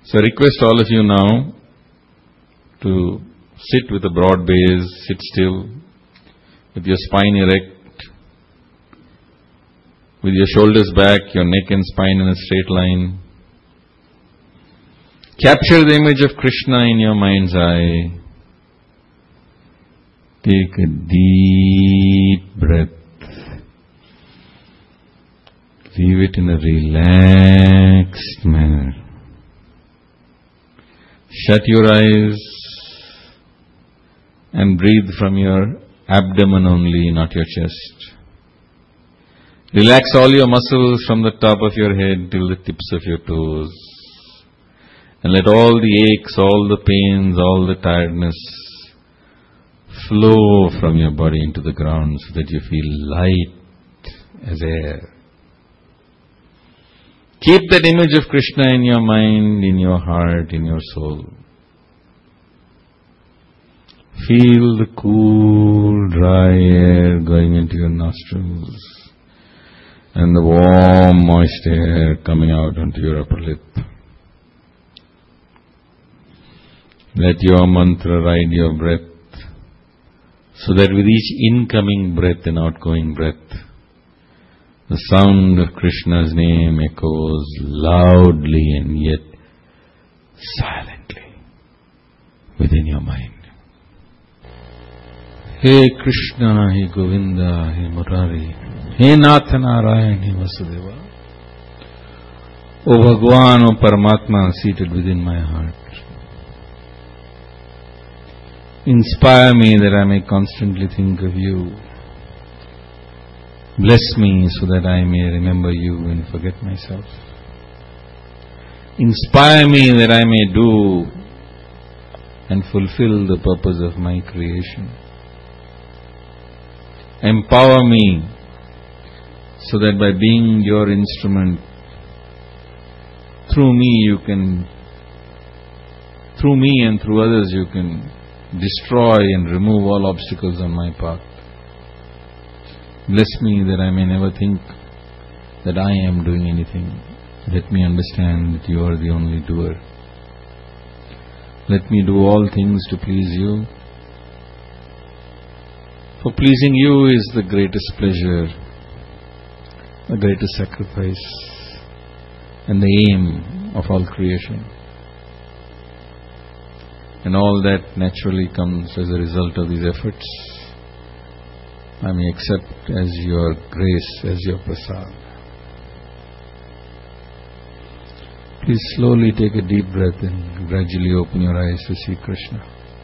So I request all of you now to sit with a broad base, sit still, with your spine erect, with your shoulders back, your neck and spine in a straight line. Capture the image of Krishna in your mind's eye. Take a deep breath. Leave it in a relaxed manner. Shut your eyes and breathe from your abdomen only, not your chest. Relax all your muscles from the top of your head till the tips of your toes. And let all the aches, all the pains, all the tiredness flow from your body into the ground so that you feel light as air. Keep that image of Krishna in your mind, in your heart, in your soul. Feel the cool, dry air going into your nostrils and the warm, moist air coming out onto your upper lip. Let your mantra ride your breath so that with each incoming breath and outgoing breath, the sound of Krishna's name echoes loudly and yet silently within your mind. He Krishna, He Govinda, He Murari, He Nath Narayan, He Vasudeva. O Bhagwan, O Paramatma seated within my heart, inspire me that I may constantly think of you. Bless me so that I may remember you and forget myself. Inspire me that I may do and fulfill the purpose of my creation. Empower me so that by being your instrument, through me and through others you can destroy and remove all obstacles on my path. Bless me that I may never think that I am doing anything. Let me understand that you are the only doer. Let me do all things to please you. For pleasing you is the greatest pleasure, the greatest sacrifice, and the aim of all creation. And all that naturally comes as a result of these efforts, I may accept as your grace, as your prasad. Please slowly take a deep breath and gradually open your eyes to see Krishna.